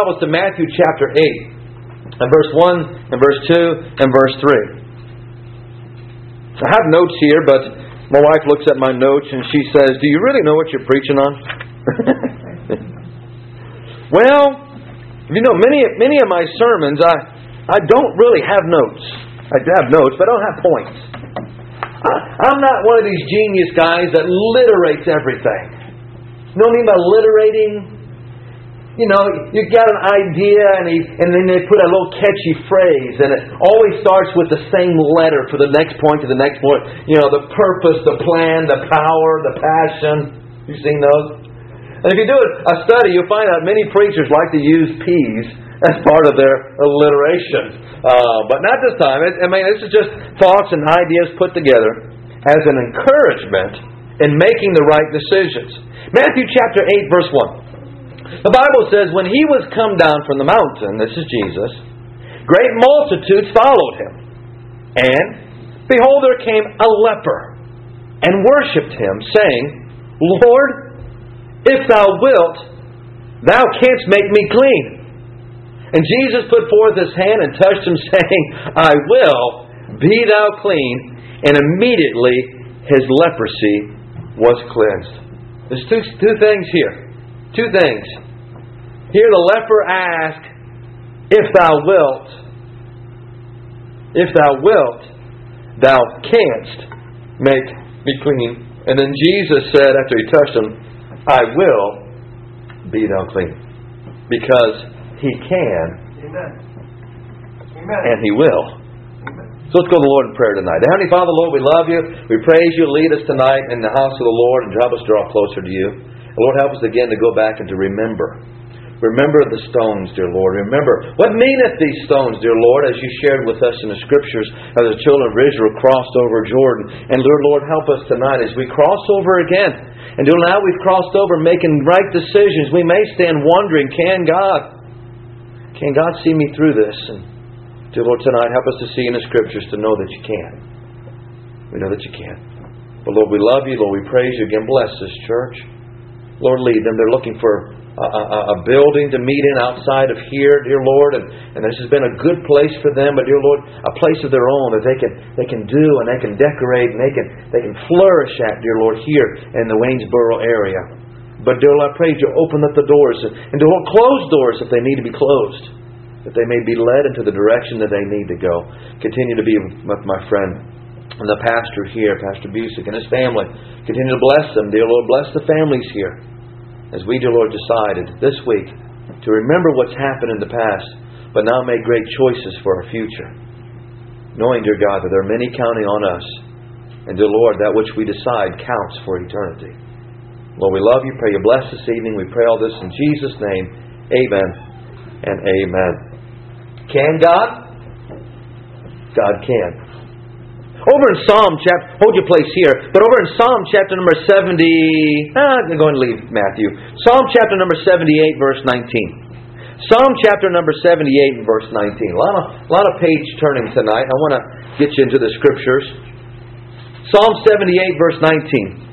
Bibles to Matthew chapter 8, and verse 1, and verse 2, and verse 3. I have notes here, but my wife looks at my notes and she says, "Do you really know what you're preaching on?" Well, you know, many of my sermons, I don't really have notes. I have notes, but I don't have points. I'm not one of these genius guys that literates everything. You know what I mean by literating? You know, you got an idea and then they put a little catchy phrase and it always starts with the same letter for the next point to the next point. You know, the purpose, the plan, the power, the passion. You've seen those? And if you do a study, you'll find out many preachers like to use P's as part of their alliteration. But not this time. This is just thoughts and ideas put together as an encouragement in making the right decisions. Matthew chapter 8, verse 1. The Bible says, "When He was come down from the mountain," this is Jesus, "great multitudes followed Him. And, behold, there came a leper, and worshipped Him, saying, Lord, if Thou wilt, Thou canst make me clean. And Jesus put forth His hand and touched him, saying, I will, be thou clean. And immediately his leprosy was cleansed." There's two things here. Two things. Here the leper asked, "If thou wilt, thou canst make me clean." And then Jesus said after He touched him, "I will, be thou clean." Because He can. Amen. And He will. Amen. So let's go to the Lord in prayer tonight. Heavenly Father, Lord, we love You. We praise You. Lead us tonight in the house of the Lord and help us draw closer to You. And Lord, help us again to go back and to remember. Remember the stones, dear Lord. Remember, what meaneth these stones, dear Lord, as You shared with us in the Scriptures as the children of Israel crossed over Jordan. And Lord, help us tonight as we cross over again. And now we've crossed over making right decisions. We may stand wondering, can God see me through this? And dear Lord, tonight help us to see in the Scriptures to know that You can. We know that You can. But Lord, we love You. Lord, we praise You. Again, bless this church. Lord, lead them. They're looking for a building to meet in outside of here, dear Lord, and this has been a good place for them, but dear Lord, a place of their own that they can do and they can decorate and they can flourish at, dear Lord, here in the Waynesboro area. But dear Lord, I pray You open up the doors and dear Lord, close doors if they need to be closed, that they may be led into the direction that they need to go. Continue to be with my friend and the pastor here, Pastor Busick, and his family. Continue to bless them, dear Lord. Bless the families here. As we, dear Lord, decided this week to remember what's happened in the past, but now make great choices for our future. Knowing, dear God, that there are many counting on us. And, dear Lord, that which we decide counts for eternity. Lord, we love You. Pray You bless this evening. We pray all this in Jesus' name. Amen and amen. Can God? God can. Over in Psalm chapter, hold your place here, but over in Psalm chapter number 70, I'm going to leave Matthew. Psalm chapter number 78, verse 19. Psalm chapter number 78 and verse 19. A lot of page turning tonight. I want to get you into the Scriptures. Psalm 78, verse 19.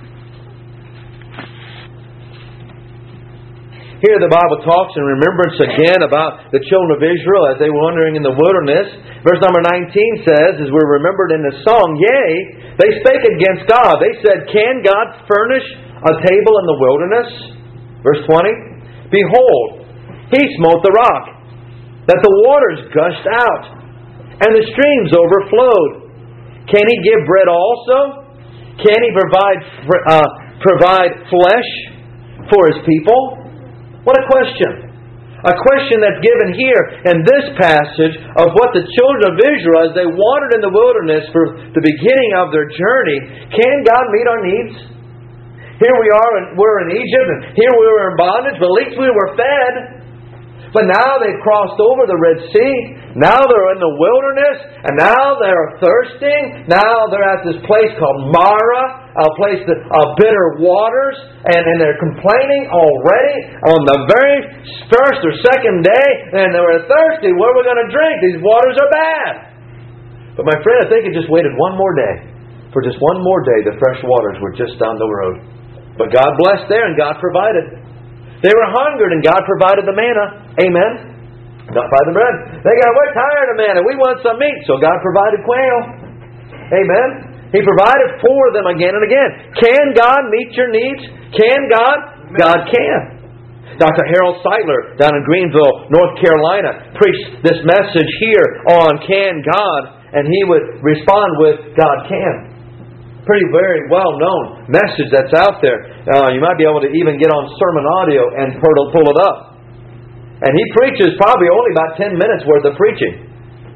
Here the Bible talks in remembrance again about the children of Israel as they were wandering in the wilderness. Verse number 19 says, as we're remembered in the song, "Yea, they spake against God." They said, "Can God furnish a table in the wilderness?" Verse 20, "Behold, He smote the rock, that the waters gushed out, and the streams overflowed. Can He give bread also? Can He provide flesh for His people?" What a question. A question that's given here in this passage of what the children of Israel, as they wandered in the wilderness for the beginning of their journey, can God meet our needs? Here we are, and we're in Egypt, and here we were in bondage, but at least we were fed. But now they've crossed over the Red Sea. Now they're in the wilderness. And now they're thirsting. Now they're at this place called Mara, a place of bitter waters. And they're complaining already on the very first or second day. And they were thirsty. What are we going to drink? These waters are bad. But my friend, if they could just waited one more day. For just one more day, the fresh waters were just down the road. But God blessed there and God provided. They were hungered and God provided the manna. Amen. God provided the bread. We're tired of manna. We want some meat. So God provided quail. Amen. He provided for them again and again. Can God meet your needs? Can God? God can. Dr. Harold Seidler down in Greenville, North Carolina, preached this message here on Can God? And he would respond with, God can. Pretty very well-known message that's out there. You might be able to even get on sermon audio and pull it up. And he preaches probably only about 10 minutes worth of preaching.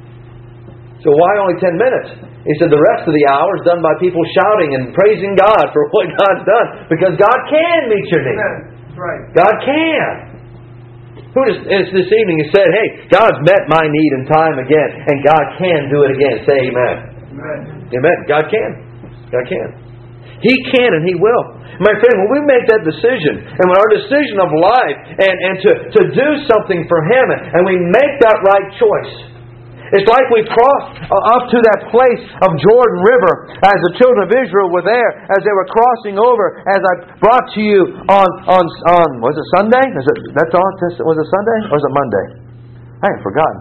So why only 10 minutes? He said the rest of the hour is done by people shouting and praising God for what God's done. Because God can meet your need. Right. God can. This evening he said, hey, God's met my need in time again, and God can do it again. Say amen. Amen. Amen. God can. God can. He can and He will. My friend, when we make that decision, and when our decision of life, and to do something for Him, and we make that right choice, it's like we crossed up to that place of Jordan River as the children of Israel were there, as they were crossing over, as I brought to you on was it Sunday? Was it Sunday or was it Monday? I have forgotten.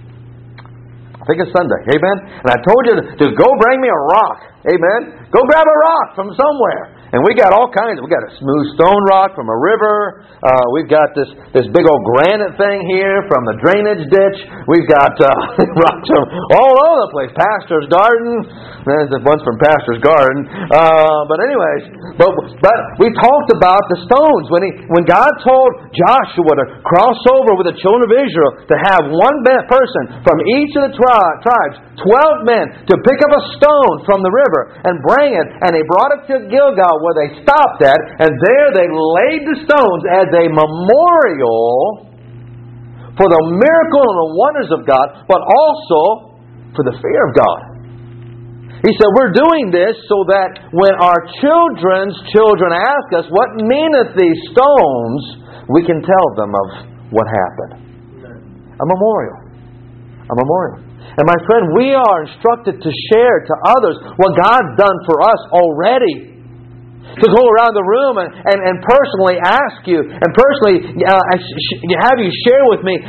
I think it's Sunday. Amen? And I told you to go bring me a rock. Amen? Go grab a rock from somewhere. And we got all kinds. We got a smooth stone rock from a river. We've got this big old granite thing here from the drainage ditch. We've got rocks from all over the place. Pastor's garden. There's a bunch from Pastor's garden. But anyways, but we talked about the stones when God told Joshua to cross over with the children of Israel, to have one person from each of the tribes, 12 men, to pick up a stone from the river and bring it, and they brought it to Gilgal, where they stopped at, and there they laid the stones as a memorial for the miracle and the wonders of God, but also for the fear of God. He said, we're doing this so that when our children's children ask us, what meaneth these stones, we can tell them of what happened. A memorial. A memorial. And my friend, we are instructed to share to others what God's done for us already. To go around the room and personally ask you, and personally have you share with me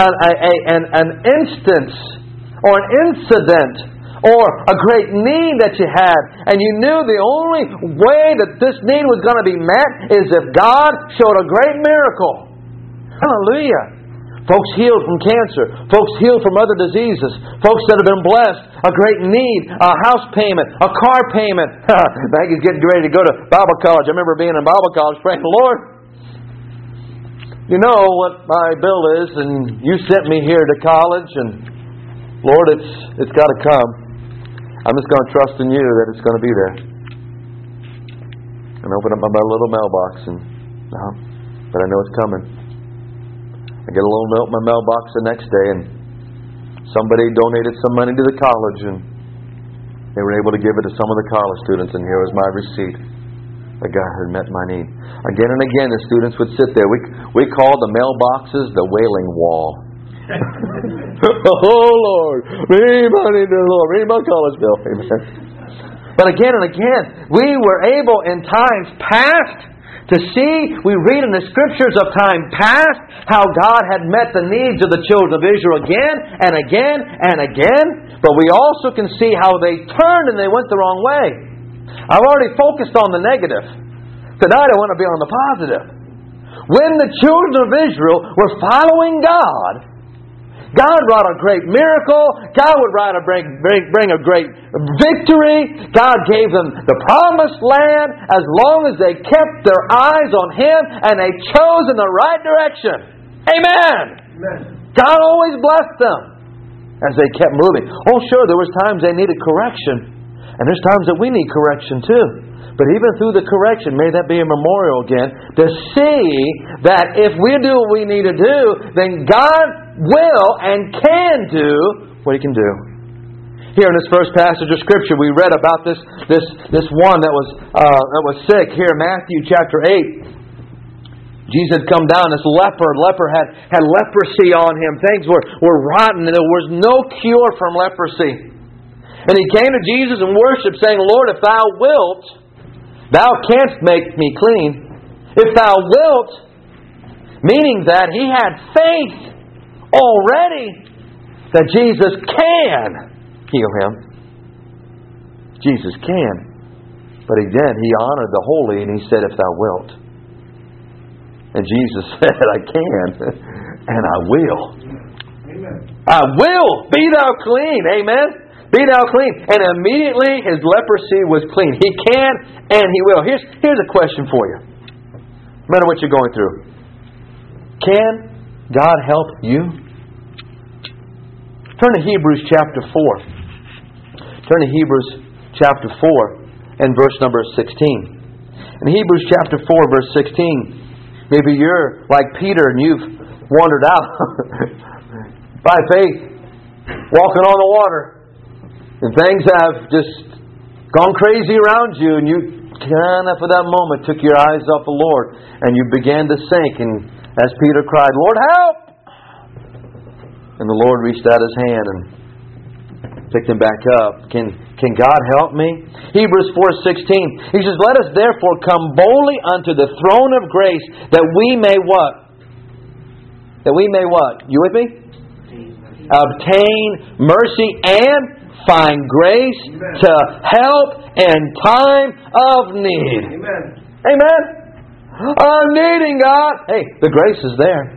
an instance or an incident or a great need that you had, and you knew the only way that this need was going to be met is if God showed a great miracle. Hallelujah. Folks healed from cancer. Folks healed from other diseases. Folks that have been blessed. A great need. A house payment. A car payment. Maggie's getting ready to go to Bible college. I remember being in Bible college praying, Lord, you know what my bill is, and you sent me here to college, and Lord, it's got to come. I'm just going to trust in you that it's going to be there. And open up my little mailbox, but I know it's coming. I get a little note in my mailbox the next day, and somebody donated some money to the college, and they were able to give it to some of the college students, and here was my receipt. The guy had met my need. Again and again, the students would sit there. We called the mailboxes the wailing wall. Oh, Lord, read money to the Lord. Read my college bill. Amen. But again and again, we were able in times past to see, we read in the Scriptures of time past, how God had met the needs of the children of Israel again and again and again. But we also can see how they turned and they went the wrong way. I've already focused on the negative. Tonight I want to be on the positive. When the children of Israel were following God, God wrought a great miracle. God would bring a great victory. God gave them the promised land as long as they kept their eyes on Him and they chose in the right direction. Amen. Amen. God always blessed them as they kept moving. Oh, sure, there was times they needed correction. And there's times that we need correction too. But even through the correction, may that be a memorial again, to see that if we do what we need to do, then God will and can do what He can do. Here in this first passage of Scripture, we read about this one that was sick. Here in Matthew chapter 8, Jesus had come down. This leper had leprosy on him. Things were rotten, and there was no cure from leprosy. And he came to Jesus and worshiped, saying, Lord, if Thou wilt, Thou canst make me clean. If Thou wilt, Meaning that he had faith already that Jesus can heal him. Jesus can. But he did. He honored the holy and he said, if thou wilt. And Jesus said, I can and I will. Amen. I will. Be thou clean. Amen. Be thou clean. And immediately his leprosy was clean. He can and he will. Here's a question for you. No matter what you're going through. Can God help you? Turn to Hebrews chapter 4. Turn to Hebrews chapter 4 and verse number 16. In Hebrews chapter 4 verse 16, maybe you're like Peter and you've wandered out by faith, walking on the water, and things have just gone crazy around you, and you kind of for that moment took your eyes off the Lord and you began to sink, and as Peter cried, Lord, help! And the Lord reached out His hand and picked him back up. Can God help me? Hebrews 4:16. He says, let us therefore come boldly unto the throne of grace that we may what? That we may what? You with me? Obtain mercy and find grace to help in time of need. Amen. Amen. I'm needing God. Hey, the grace is there.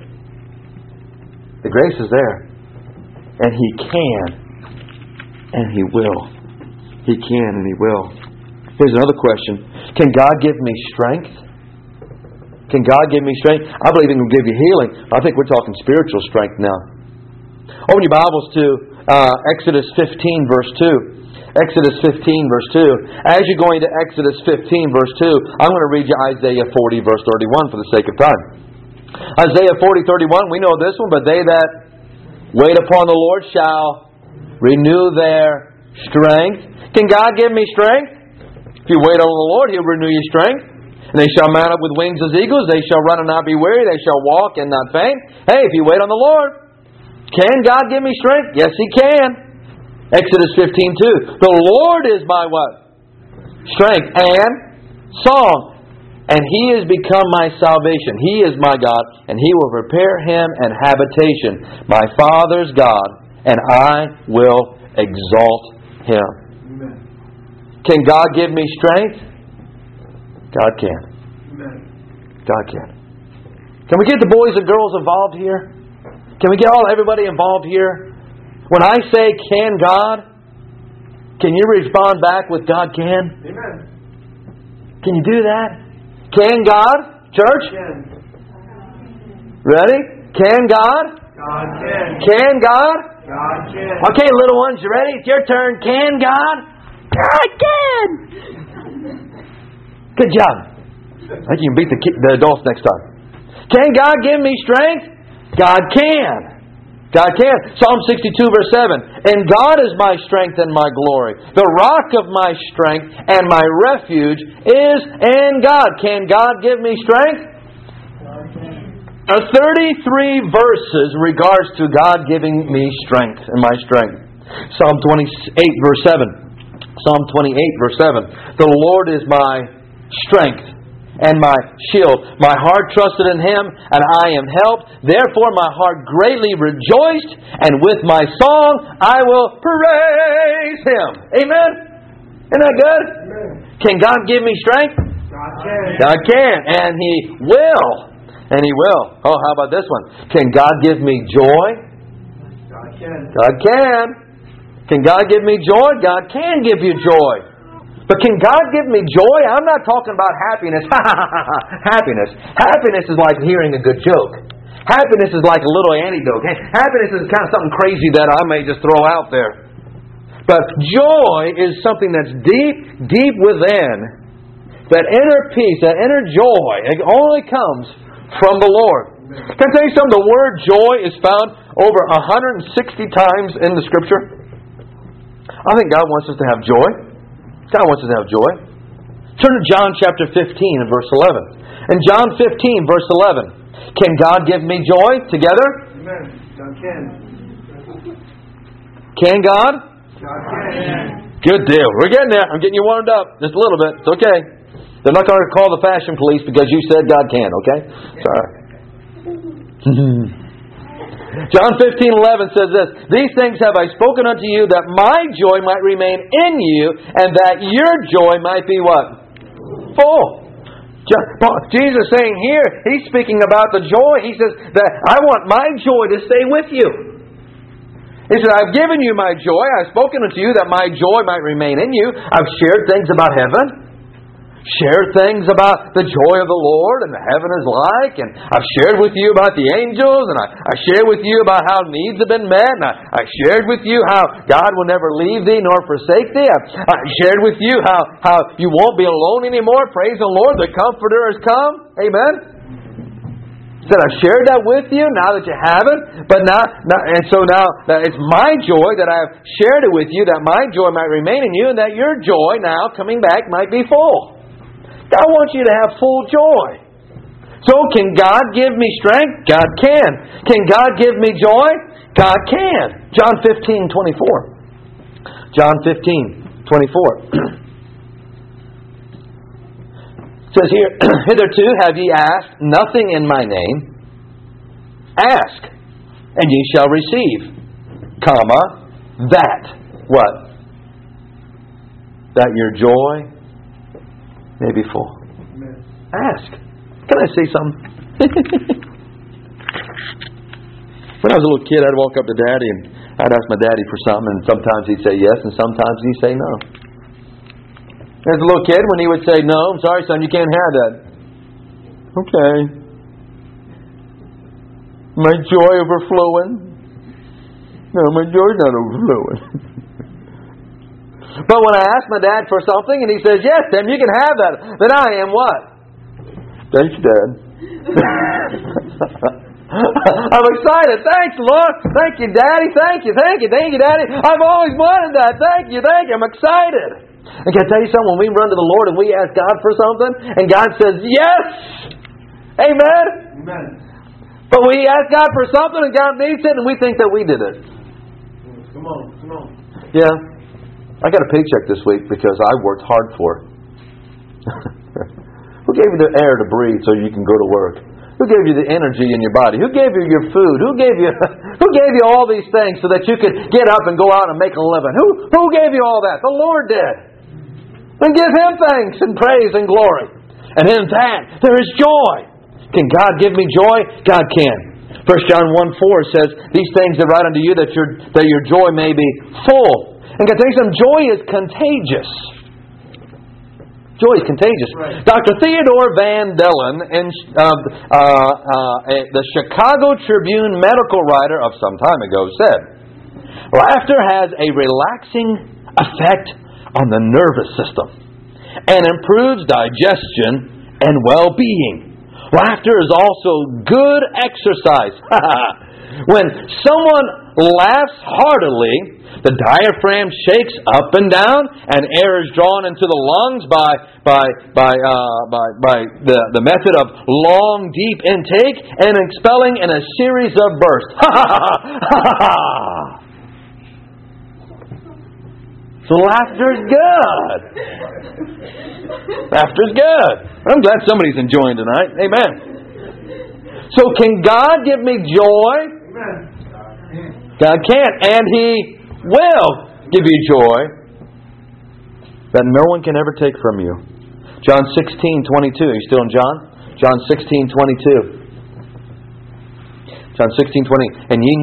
The grace is there. And He can. And He will. He can and He will. Here's another question. Can God give me strength? Can God give me strength? I believe He can give you healing. I think we're talking spiritual strength now. Open your Bibles to Exodus 15 verse 2. Exodus 15 verse 2. As you're going to Exodus 15 verse 2, I'm going to read you Isaiah 40 verse 31 for the sake of time. Isaiah 40:31, we know this one, but they that wait upon the Lord shall renew their strength. Can God give me strength? If you wait on the Lord, He'll renew your strength. And they shall mount up with wings as eagles. They shall run and not be weary. They shall walk and not faint. Hey, if you wait on the Lord, can God give me strength? Yes, He can. Exodus 15:2. The Lord is my what? Strength and song. And He has become my salvation. He is my God, and He will prepare him an habitation, my Father's God, and I will exalt Him. Amen. Can God give me strength? God can. Amen. God can. Can we get the boys and girls involved here? Can we get everybody involved here? When I say, can God? Can you respond back with God can? Amen. Can you do that? Can God? Church? Can. Ready? Can God? God can. Can God? God can. Okay, little ones, you ready? It's your turn. Can God? God can. Good job. I think you can beat the adults next time. Can God give me strength? God can. God can. Psalm 62 verse 7. And God is my strength and my glory. The rock of my strength and my refuge is in God. Can God give me strength? 33 verses in regards to God giving me strength and my strength. Psalm 28 verse 7. Psalm 28 verse 7. The Lord is my strength and my shield. My heart trusted in Him, and I am helped. Therefore my heart greatly rejoiced, and with my song I will praise Him. Amen? Isn't that good? Amen. Can God give me strength? God can. God can, and He will. And He will. Oh, how about this one? Can God give me joy? God can. God can. Can God give me joy? God can give you joy. But can God give me joy? I'm not talking about happiness. Happiness. Happiness is like hearing a good joke. Happiness is like a little anecdote. Happiness is kind of something crazy that I may just throw out there. But joy is something that's deep, deep within. That inner peace, that inner joy, it only comes from the Lord. Can I tell you something? The word joy is found over 160 times in the Scripture. I think God wants us to have joy. God wants us to have joy. Turn to John chapter 15 and verse 11. In John 15 verse 11. Can God give me joy? Together? Amen. God can. Can God? God can. Good deal. We're getting there. I'm getting you warmed up. Just a little bit. It's okay. They're not going to call the fashion police because you said God can, okay? It's all right. John 15:11 says this, "These things have I spoken unto you, that my joy might remain in you, and that your joy might be" what? Full. Jesus saying here, He's speaking about the joy. He says that I want my joy to stay with you. He said, I've given you my joy. I've spoken unto you that my joy might remain in you. I've shared things about heaven. Shared things about the joy of the Lord and heaven is like. And I've shared with you about the angels. And I shared with you about how needs have been met. And I shared with you how God will never leave thee nor forsake thee. I shared with you how you won't be alone anymore. Praise the Lord. The Comforter has come. Amen. Said I've shared that with you now that you haven't. But now it's my joy that I've shared it with you, that my joy might remain in you, and that your joy now coming back might be full. God wants you to have full joy. So can God give me strength? God can. Can God give me joy? God can. John 15:24. John 15:24. It says here, "Hitherto have ye asked nothing in my name. Ask, and ye shall receive, that," what? "That your joy may be full." Amen. Ask. Can I say something? When I was a little kid, I'd walk up to Daddy and I'd ask my daddy for something, and sometimes he'd say yes, and sometimes he'd say no. As a little kid, when he would say, "No, I'm sorry, son, you can't have that." Okay. My joy overflowing? No, my joy's not overflowing. But when I ask my dad for something and he says, "Yes, Tim, you can have that," then I am what? "Thanks, Dad." I'm excited. "Thanks, Lord. Thank you, Daddy. Thank you, Daddy. I've always wanted that. Thank you. I'm excited." And can I tell you something? When we run to the Lord and we ask God for something, and God says, "Yes!" Amen? Amen. But we ask God for something and God needs it, and we think that we did it. Come on. Yeah. I got a paycheck this week because I worked hard for it. Who gave you the air to breathe so you can go to work? Who gave you the energy in your body? Who gave you your food? Who gave you all these things so that you could get up and go out and make a living? Who gave you all that? The Lord did. Then give Him thanks and praise and glory. And in that, there is joy. Can God give me joy? God can. 1 John 1:4 says, "These things I write unto you that your joy may be full." And can I tell you something? Joy is contagious. Joy is contagious. Right. Dr. Theodore Van Dellen, the Chicago Tribune medical writer of some time ago, said, "Laughter has a relaxing effect on the nervous system and improves digestion and well-being. Laughter is also good exercise." When someone laughs heartily, the diaphragm shakes up and down, and air is drawn into the lungs by the method of long, deep intake and expelling in a series of bursts. So laughter's good. Laughter's good. I'm glad somebody's enjoying tonight. Amen. So can God give me joy? God can, and He will give you joy that no one can ever take from you. John 16:22. Are you still in John? John 16:22. John 16:20. "And ye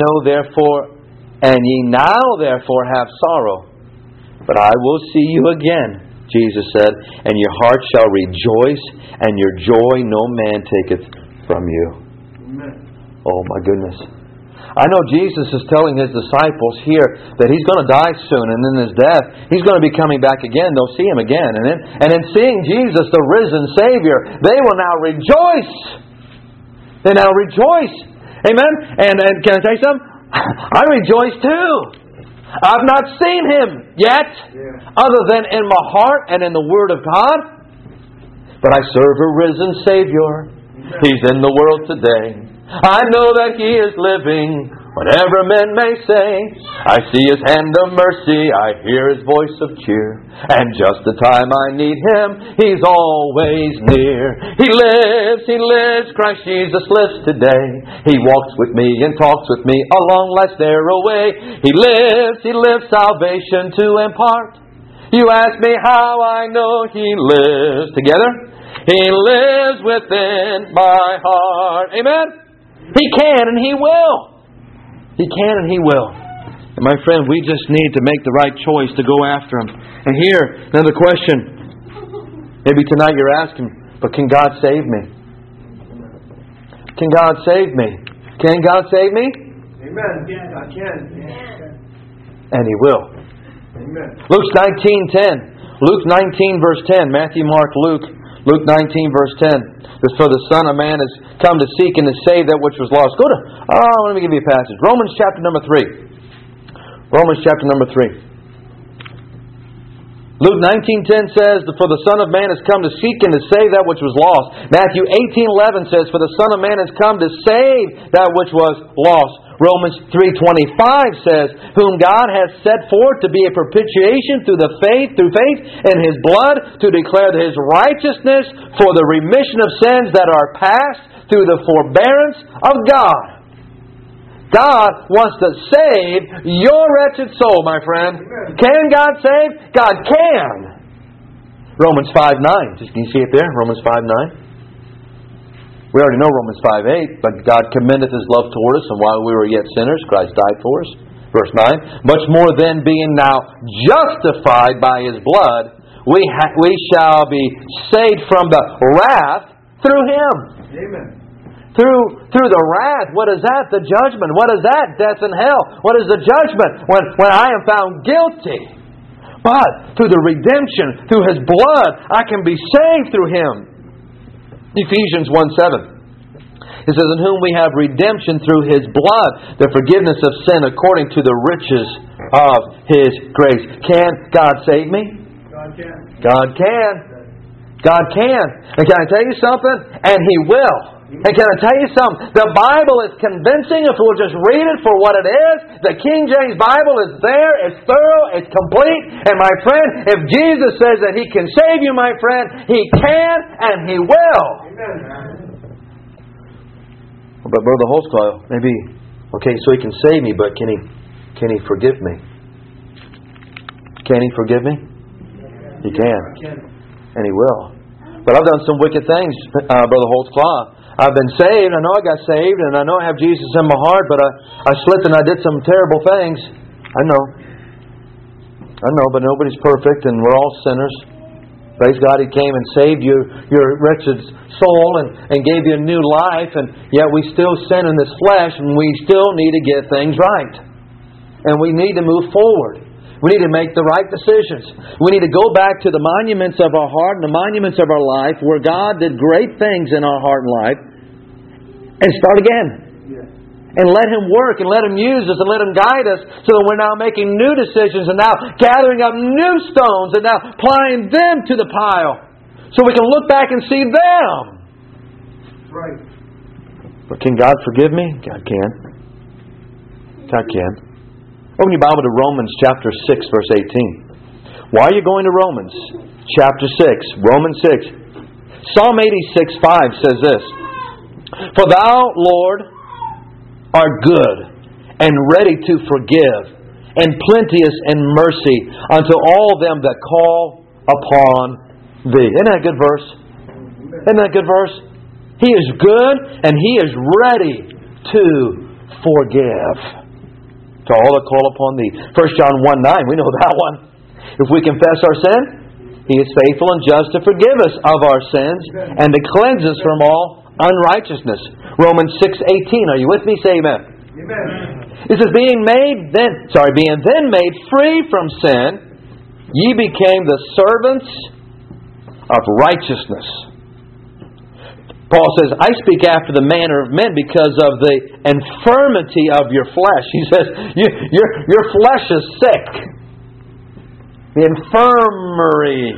now therefore have sorrow, but I will see you again," Jesus said, "and your heart shall rejoice, and your joy no man taketh from you." Amen. Oh my goodness. I know Jesus is telling His disciples here that He's going to die soon, and in His death, He's going to be coming back again. They'll see Him again. And in seeing Jesus, the risen Savior, they will now rejoice. They now rejoice. Amen? And can I tell you something? I rejoice too. I've not seen Him yet, other than in my heart and in the Word of God. But I serve a risen Savior. He's in the world today. I know that He is living Whatever men may say, I see His hand of mercy, I hear His voice of cheer. And just the time I need Him, He's always near. He lives, Christ Jesus lives today. He walks with me and talks with me along life's narrow way. He lives salvation to impart. You ask me how I know He lives. Together? He lives within my heart. Amen? He can and He will. He can and He will. And my friend, we just need to make the right choice to go after Him. And here, another question. Maybe tonight you're asking, but can God save me? Can God save me? Can God save me? Amen. God can. And He will. Amen. Luke 19:10. Luke 19 verse 10. Matthew, Mark, Luke. Luke 19 verse 10. For the Son of Man has come to seek and to save that which was lost. Let me give you a passage. Romans chapter number 3. Romans chapter number 3. Luke 19:10 says, for the Son of Man has come to seek and to save that which was lost. Matthew 18:11 says, for the Son of Man has come to save that which was lost. Romans 3:25 says, whom God has set forth to be a propitiation through faith in His blood, to declare His righteousness for the remission of sins that are past through the forbearance of God. God wants to save your wretched soul, my friend. Can God save? God can. Romans 5:9. Can you see it there? Romans 5:9. We already know Romans 5:8, but God commendeth His love toward us, and while we were yet sinners, Christ died for us. Verse 9, much more then being now justified by His blood, we shall be saved from the wrath through Him. Amen. Through the wrath. What is that? The judgment. What is that? Death and hell. What is the judgment? When I am found guilty. But through the redemption, through His blood, I can be saved through Him. Ephesians 1:7. It says, in whom we have redemption through His blood, the forgiveness of sin according to the riches of His grace. Can God save me? God can. God can. God can. And can I tell you something? And He will. And can I tell you something? The Bible is convincing if we'll just read it for what it is. The King James Bible is there, it's thorough, it's complete. And my friend, if Jesus says that He can save you, my friend, He can and He will. Amen. But Brother Holtzclaw, maybe, okay, so He can save me, but can He forgive me? Can He forgive me? He can. And He will. But I've done some wicked things, Brother Holtzclaw. I've been saved. I know I got saved, and I know I have Jesus in my heart, but I slipped and I did some terrible things. I know, but nobody's perfect, and we're all sinners. Praise God, He came and saved your wretched soul and gave you a new life, and yet we still sin in this flesh, and we still need to get things right. And we need to move forward. We need to make the right decisions. We need to go back to the monuments of our heart and the monuments of our life where God did great things in our heart and life and start again. And let Him work and let Him use us and let Him guide us so that we're now making new decisions and now gathering up new stones and now applying them to the pile so we can look back and see them. Right. But can God forgive me? God can. God can. Open your Bible to Romans chapter 6, verse 18. Why are you going to Romans? Chapter 6. Romans 6. Psalm 86:5 says this. For Thou, Lord, art good and ready to forgive and plenteous in mercy unto all them that call upon Thee. Isn't that a good verse? Isn't that a good verse? He is good and He is ready to forgive. To all that call upon Thee. 1 John 1:9, we know that one. If we confess our sin, He is faithful and just to forgive us of our sins and to cleanse us from all unrighteousness. Romans 6:18, are you with me? Say amen. Amen. It says, being then made free from sin, ye became the servants of righteousness. Paul says, I speak after the manner of men because of the infirmity of your flesh. He says, your flesh is sick. The infirmary.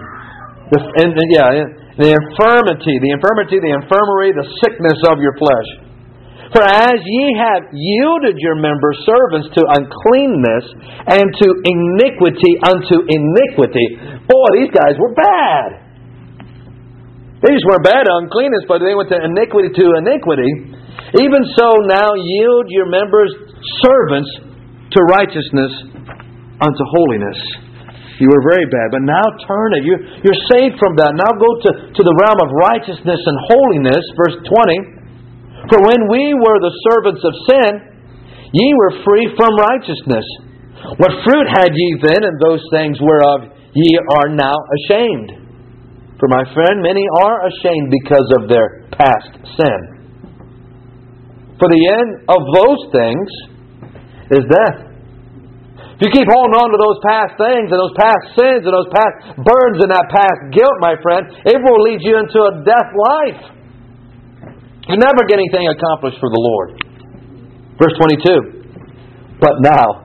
The infirmity, the sickness of your flesh. For as ye have yielded your members servants to uncleanness and to iniquity unto iniquity. Boy, these guys were bad. They just weren't bad to uncleanness, but they went to iniquity to iniquity. Even so now yield your members servants to righteousness unto holiness. You were very bad, but now turn it. You're saved from that. Now go to the realm of righteousness and holiness. Verse 20. For when we were the servants of sin, ye were free from righteousness. What fruit had ye then in those things whereof ye are now ashamed? For my friend, many are ashamed because of their past sin. For the end of those things is death. If you keep holding on to those past things and those past sins and those past burdens and that past guilt, my friend, it will lead you into a death life. You never get anything accomplished for the Lord. Verse 22. But now.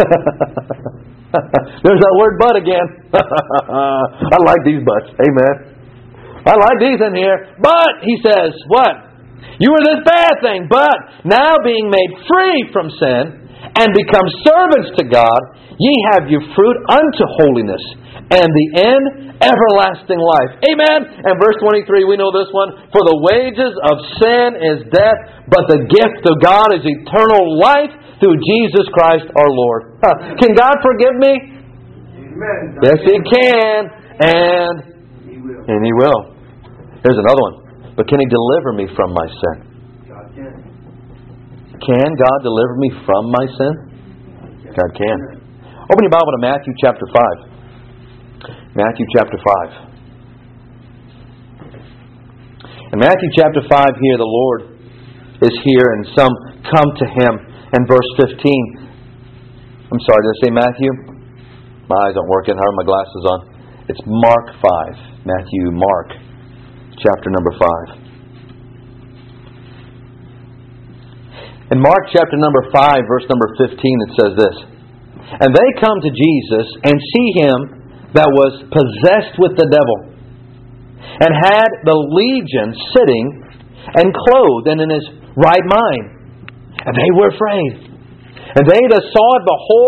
There's that word but again. I like these buts. Amen. I like these in here. But, he says, what? You were this bad thing, but now being made free from sin and become servants to God, ye have your fruit unto holiness, and the end, everlasting life. Amen. And verse 23, we know this one. For the wages of sin is death, but the gift of God is eternal life through Jesus Christ our Lord. Can God forgive me? Amen. Yes, He can. And He will. There's another one. But can He deliver me from my sin? God can. Can God deliver me from my sin? God can. Open your Bible to Matthew chapter 5. Matthew chapter 5. In Matthew chapter 5 here, the Lord is here, and some come to Him. And verse 15. I'm sorry, did I say Matthew? My eyes aren't working. I have my glasses on. It's Mark 5. Matthew, Mark, chapter number 5. In Mark chapter number 5, verse number 15, it says this. And they come to Jesus and see him that was possessed with the devil, and had the legion sitting and clothed and in his right mind. And they were afraid. And they that saw it,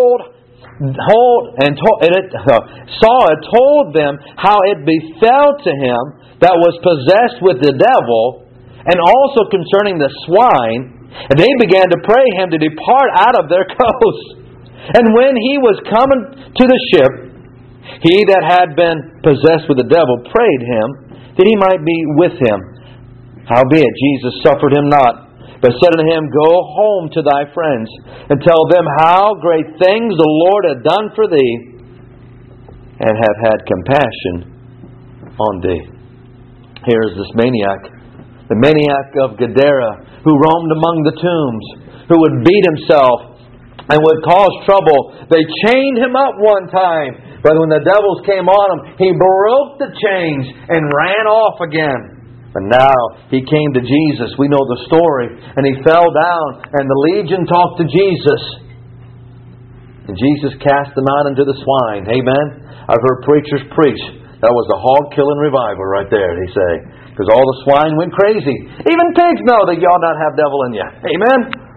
told them how it befell to him that was possessed with the devil, and also concerning the swine. And they began to pray him to depart out of their coasts. And when he was coming to the ship, he that had been possessed with the devil prayed him that he might be with him. Howbeit Jesus suffered him not, but said unto him, Go home to thy friends, and tell them how great things the Lord hath done for thee, and hath had compassion on thee. Here is this maniac, the maniac of Gadara, who roamed among the tombs, who would beat himself and would cause trouble. They chained him up one time, but when the devils came on him, he broke the chains and ran off again. But now he came to Jesus. We know the story. And he fell down, and the legion talked to Jesus. And Jesus cast them out into the swine. Amen? I've heard preachers preach. That was a hog-killing revival right there, they say. Because all the swine went crazy. Even pigs know that you ought not have devil in you. Amen?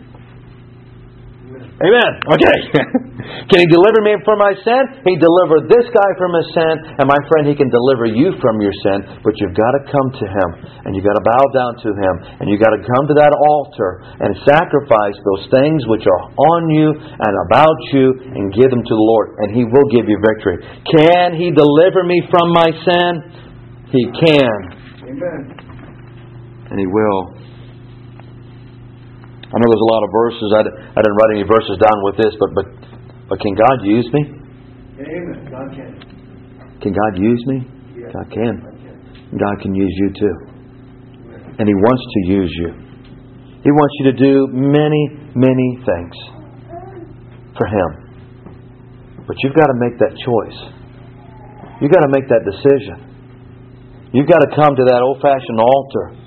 Amen. Okay. Can He deliver me from my sin? He delivered this guy from his sin. And my friend, He can deliver you from your sin. But you've got to come to Him. And you've got to bow down to Him. And you've got to come to that altar and sacrifice those things which are on you and about you and give them to the Lord. And He will give you victory. Can He deliver me from my sin? He can. Amen. And He will. I know there's a lot of verses. I didn't write any verses down with this, but can God use me? Amen. God can. Can God use me? Yes. God can. God can use you too. And He wants to use you. He wants you to do many, many things for Him. But you've got to make that choice. You've got to make that decision. You've got to come to that old-fashioned altar.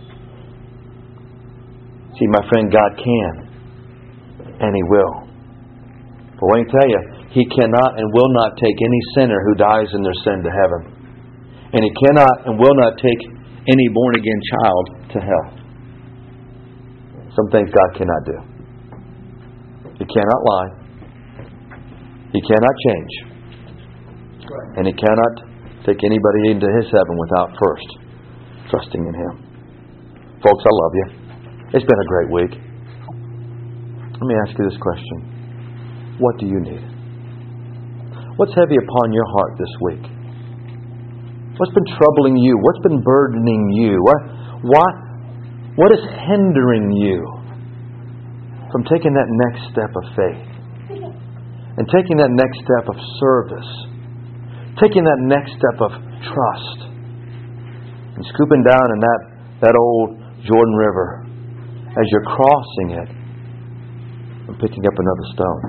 See, my friend, God can. And He will. But let me tell you, He cannot and will not take any sinner who dies in their sin to heaven. And He cannot and will not take any born-again child to hell. some things God cannot do. He cannot lie. He cannot change. And He cannot take anybody into His heaven without first trusting in Him. Folks, I love you. It's been a great week. Let me ask you this question. What do you need? What's heavy upon your heart this week? What's been troubling you? What's been burdening you? What is hindering you from taking that next step of faith? And taking that next step of service? Taking that next step of trust? And scooping down in that old Jordan River as you're crossing it and picking up another stone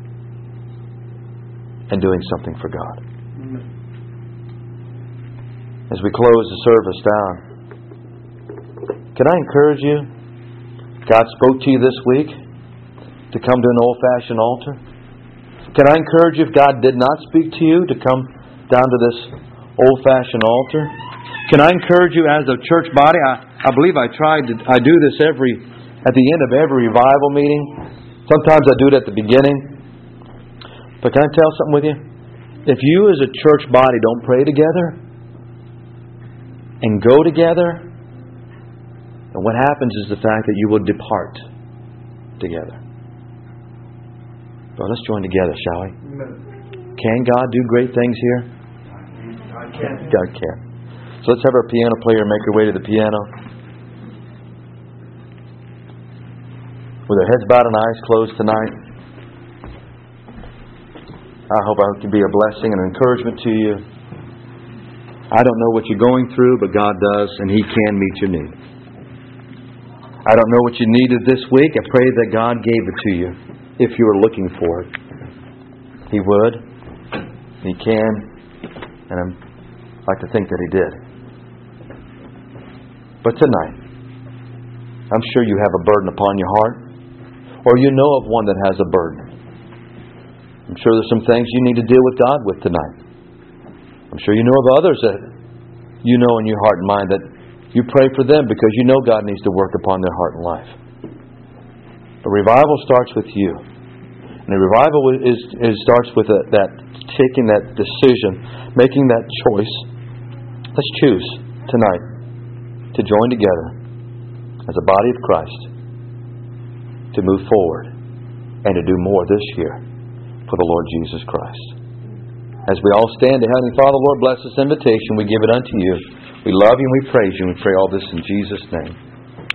and doing something for God. As we close the service down, can I encourage you? God spoke to you this week to come to an old-fashioned altar. Can I encourage you, if God did not speak to you, to come down to this old-fashioned altar? Can I encourage you as a church body? I believe I do this at the end of every revival meeting. Sometimes I do it at the beginning. But can I tell something with you? If you as a church body don't pray together and go together, and what happens is the fact that you will depart together. Well, let's join together, shall we? Can God do great things here? God can. So let's have our piano player make her way to the piano. With our heads bowed and eyes closed tonight, I hope I can be a blessing and encouragement to you. I don't know what you're going through, but God does, and He can meet your need. I don't know what you needed this week. I pray that God gave it to you if you were looking for it. He would. He can. And I'd like to think that He did. But tonight, I'm sure you have a burden upon your heart, or you know of one that has a burden. I'm sure there's some things you need to deal with God with tonight. I'm sure you know of others that you know in your heart and mind that you pray for them because you know God needs to work upon their heart and life. The revival starts with you. And the revival starts with that taking that decision, making that choice. Let's choose tonight to join together as a body of Christ to move forward and to do more this year for the Lord Jesus Christ. As we all stand to Heavenly Father, Lord, bless this invitation. We give it unto you. We love you and we praise you and we pray all this in Jesus' name.